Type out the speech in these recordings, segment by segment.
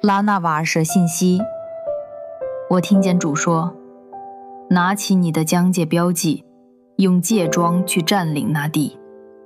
拉纳瓦尔舍信息，我听见主说，拿起你的疆界标记，用戒装去占领那地。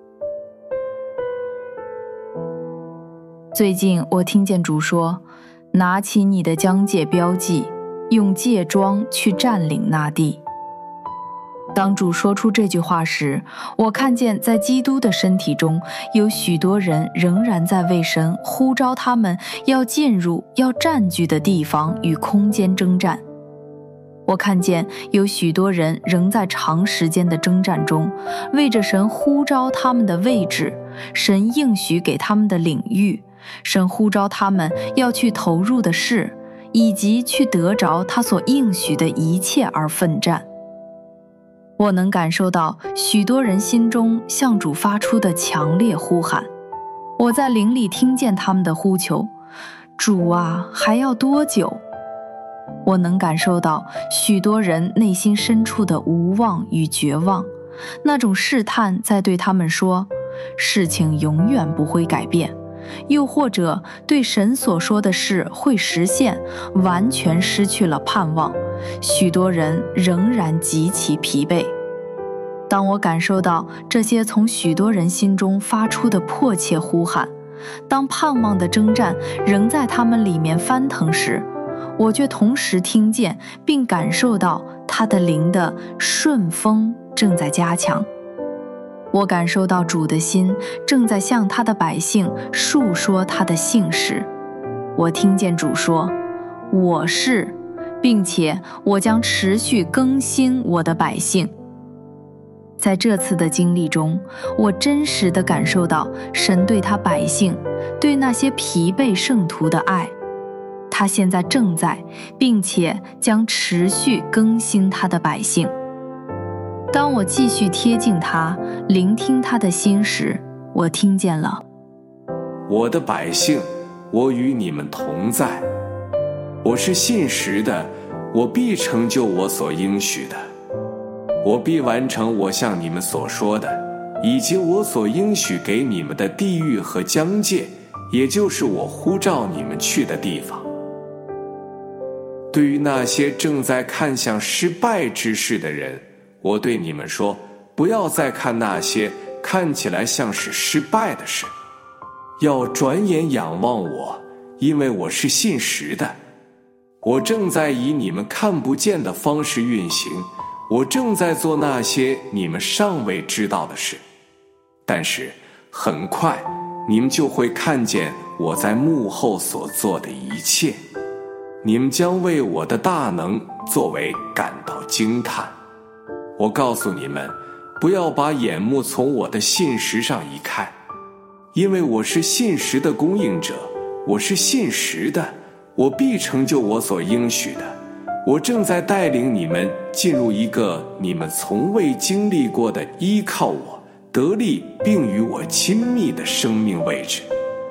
最近我听见主说，拿起你的疆界标记，用戒装去占领那地。当主说出这句话时，我看见在基督的身体中有许多人仍然在为神呼召他们要进入要占据的地方与空间征战。我看见有许多人仍在长时间的征战中，为着神呼召他们的位置，神应许给他们的领域，神呼召他们要去投入的事，以及去得着他所应许的一切而奋战。我能感受到许多人心中向主发出的强烈呼喊，我在灵里听见他们的呼求，主啊，还要多久？我能感受到许多人内心深处的无望与绝望，那种试探在对他们说，事情永远不会改变，又或者对神所说的事会实现，完全失去了盼望。许多人仍然极其疲惫。当我感受到这些从许多人心中发出的迫切呼喊，当盼望的征战仍在他们里面翻腾时，我却同时听见并感受到他的灵的顺风正在加强。我感受到主的心正在向他的百姓述说他的信实。我听见主说，我是，并且我将持续更新我的百姓。在这次的经历中，我真实地感受到神对他百姓，对那些疲惫圣徒的爱。他现在正在，并且将持续更新他的百姓。当我继续贴近他，聆听他的心时，我听见了， 我的百姓，我与你们同在，我是信实的，我必成就我所应许的，我必完成我向你们所说的，以及我所应许给你们的地域和疆界，也就是我呼召你们去的地方。对于那些正在看向失败之事的人，我对你们说，不要再看那些看起来像是失败的事，要转眼仰望我，因为我是信实的。我正在以你们看不见的方式运行，我正在做那些你们尚未知道的事。但是很快你们就会看见我在幕后所做的一切，你们将为我的大能作为感到惊叹。我告诉你们，不要把眼目从我的信实上移开，因为我是信实的供应者，我是信实的，我必成就我所应许的。我正在带领你们进入一个你们从未经历过的依靠我、得力并与我亲密的生命位置。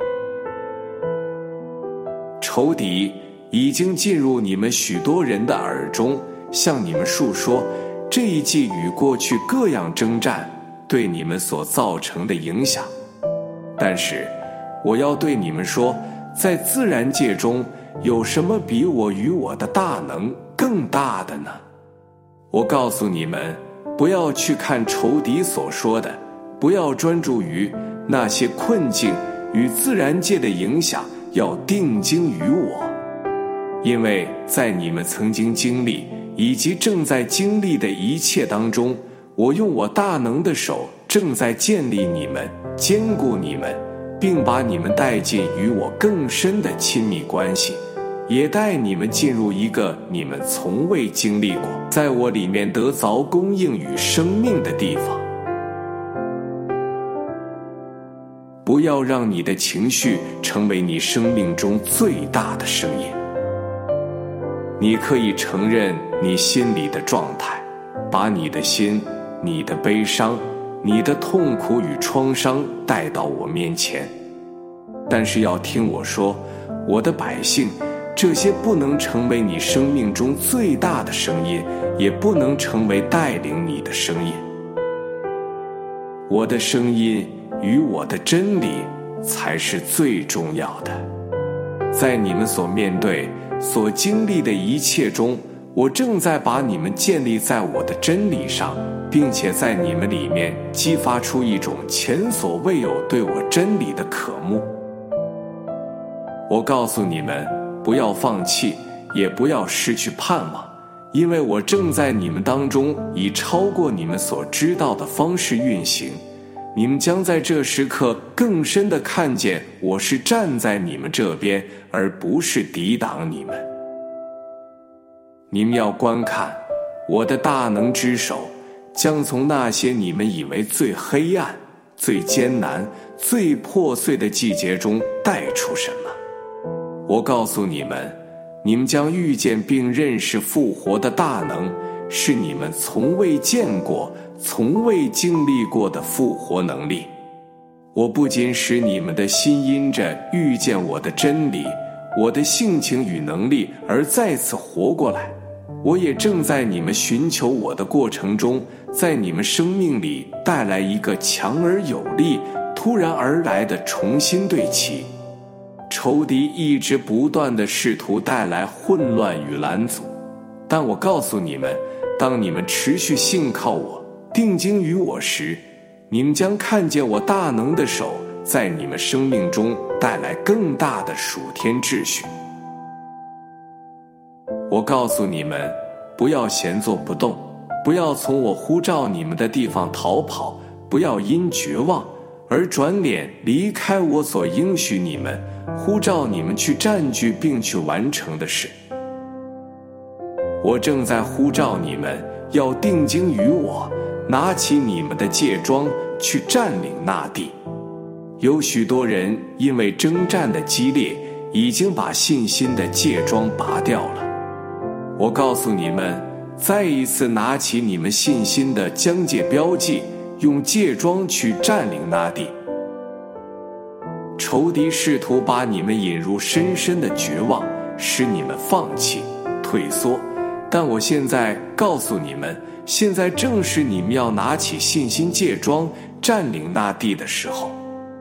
仇敌已经进入你们许多人的耳中，向你们述说这一季与过去各样征战对你们所造成的影响。但是我要对你们说，在自然界中有什么比我与我的大能更大的呢？我告诉你们，不要去看仇敌所说的，不要专注于那些困境与自然界的影响，要定睛于我。因为在你们曾经经历以及正在经历的一切当中，我用我大能的手正在建立你们，坚固你们，并把你们带进与我更深的亲密关系，也带你们进入一个你们从未经历过，在我里面得着供应与生命的地方。不要让你的情绪成为你生命中最大的声音。你可以承认你心里的状态，把你的心、你的悲伤、你的痛苦与创伤带到我面前。但是要听我说，我的百姓，这些不能成为你生命中最大的声音，也不能成为带领你的声音。我的声音与我的真理才是最重要的。 在你们所面对、所经历的一切中，我正在把你们建立在我的真理上，并且在你们里面激发出一种前所未有对我真理的渴慕。我告诉你们，不要放弃，也不要失去盼望，因为我正在你们当中以超过你们所知道的方式运行。你们将在这时刻更深地看见我是站在你们这边，而不是抵挡你们。你们要观看，我的大能之手将从那些你们以为最黑暗、最艰难、最破碎的季节中带出什么。我告诉你们，你们将遇见并认识复活的大能，是你们从未见过、从未经历过的复活能力。我不仅使你们的心因着遇见我的真理、我的性情与能力而再次活过来，我也正在你们寻求我的过程中，在你们生命里带来一个强而有力、突然而来的重新对齐。仇敌一直不断地试图带来混乱与拦阻，但我告诉你们，当你们持续信靠我、定睛于我时，你们将看见我大能的手在你们生命中带来更大的属天秩序。我告诉你们，不要闲坐不动，不要从我呼召你们的地方逃跑，不要因绝望而转脸离开我所应许你们、呼召你们去占据并去完成的事。我正在呼召你们要定睛于我，拿起你们的戒装去占领那地。有许多人因为征战的激烈，已经把信心的戒装拔掉了。我告诉你们，再一次拿起你们信心的疆界标记，用戒装去占领那地。仇敌试图把你们引入深深的绝望，使你们放弃、退缩，但我现在告诉你们，现在正是你们要拿起信心戒装占领那地的时候。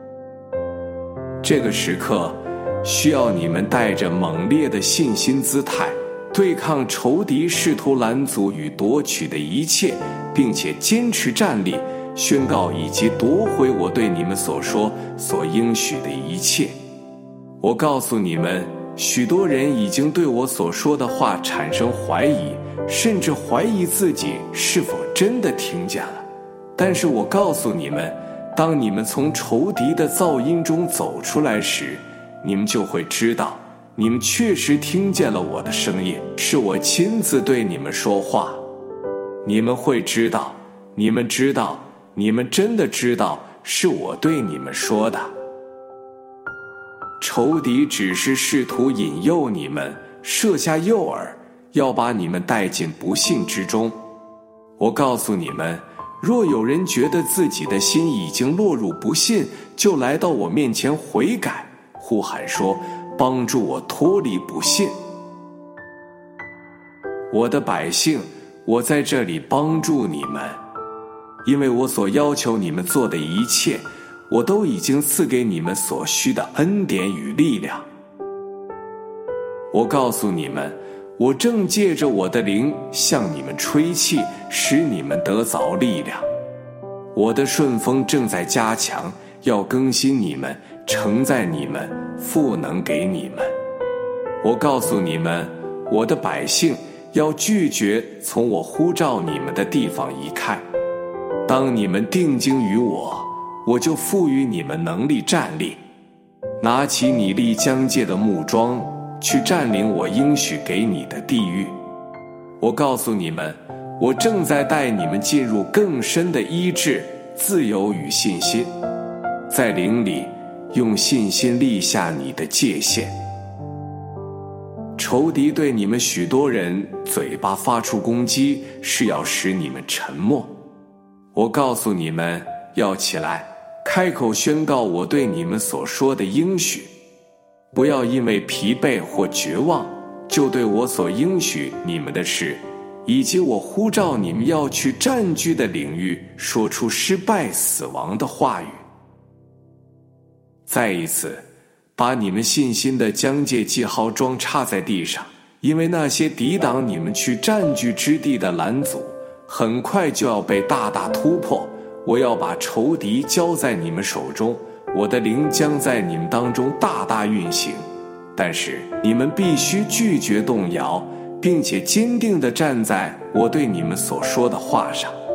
这个时刻需要你们带着猛烈的信心姿态，对抗仇敌试图拦阻与夺取的一切，并且坚持站立，宣告以及夺回我对你们所说、所应许的一切。我告诉你们，许多人已经对我所说的话产生怀疑，甚至怀疑自己是否真的听见了。但是我告诉你们，当你们从仇敌的噪音中走出来时，你们就会知道，你们确实听见了我的声音，是我亲自对你们说话。你们会知道，你们知道，你们真的知道，是我对你们说的。仇敌只是试图引诱你们，设下诱饵，要把你们带进不幸之中。我告诉你们，若有人觉得自己的心已经落入不信，就来到我面前悔改，呼喊说，帮助我脱离不信。我的百姓，我在这里帮助你们，因为我所要求你们做的一切，我都已经赐给你们所需的恩典与力量。我告诉你们，我正借着我的灵向你们吹气，使你们得着力量。我的顺风正在加强，要更新你们，承载你们，赋能给你们。我告诉你们，我的百姓要拒绝从我呼召你们的地方移开。当你们定睛于我，我就赋予你们能力站立，拿起你立疆界的木桩，去占领我应许给你的地域。我告诉你们，我正在带你们进入更深的医治、自由与信心，在灵里用信心立下你的界限。仇敌对你们许多人嘴巴发出攻击，是要使你们沉默。我告诉你们，要起来，开口宣告我对你们所说的应许。不要因为疲惫或绝望，就对我所应许你们的事，以及我呼召你们要去占据的领域，说出失败、死亡的话语。再一次， 把你们信心的疆界记号桩插在地上，因为那些抵挡你们去占据之地的拦阻，很快就要被大大突破。我要把仇敌交在你们手中，我的灵将在你们当中大大运行。但是你们必须拒绝动摇，并且坚定地站在我对你们所说的话上。